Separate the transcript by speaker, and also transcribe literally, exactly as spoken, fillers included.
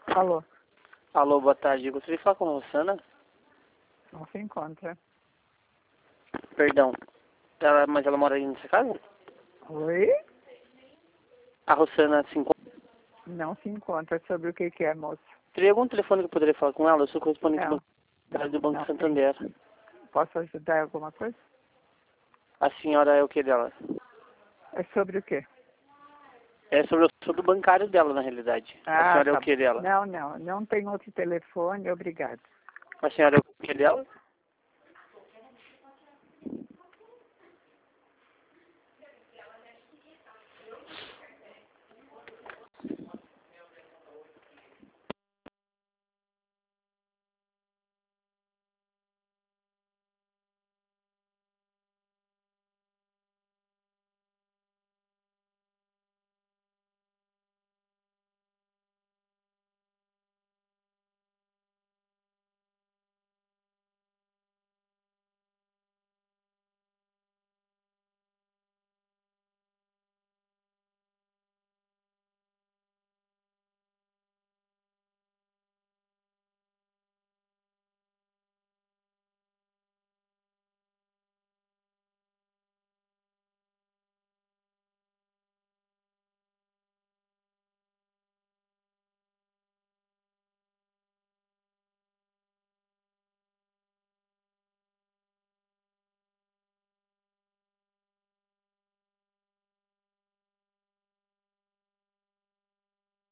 Speaker 1: Alô,
Speaker 2: Alô, boa tarde. Eu gostaria de falar com a Rosana.
Speaker 1: não se encontra.
Speaker 2: Perdão. Ela, mas ela mora aí nessa casa?
Speaker 1: Oi?
Speaker 2: A Rosana se encontra.
Speaker 1: Não se encontra. Sobre o que que é, moço?
Speaker 2: Teria algum telefone que eu poderia falar com ela? Eu sou correspondente
Speaker 1: Não,
Speaker 2: bancário do Banco
Speaker 1: não
Speaker 2: Santander.
Speaker 1: tem. Posso ajudar em alguma coisa?
Speaker 2: A senhora é o que dela?
Speaker 1: É sobre o quê?
Speaker 2: É sobre, o- sobre o bancário dela, na realidade. A
Speaker 1: Ah,
Speaker 2: senhora é o
Speaker 1: tá
Speaker 2: que
Speaker 1: bom.
Speaker 2: dela?
Speaker 1: Não, não. Não tem outro telefone. Obrigado.
Speaker 2: A senhora é o que dela?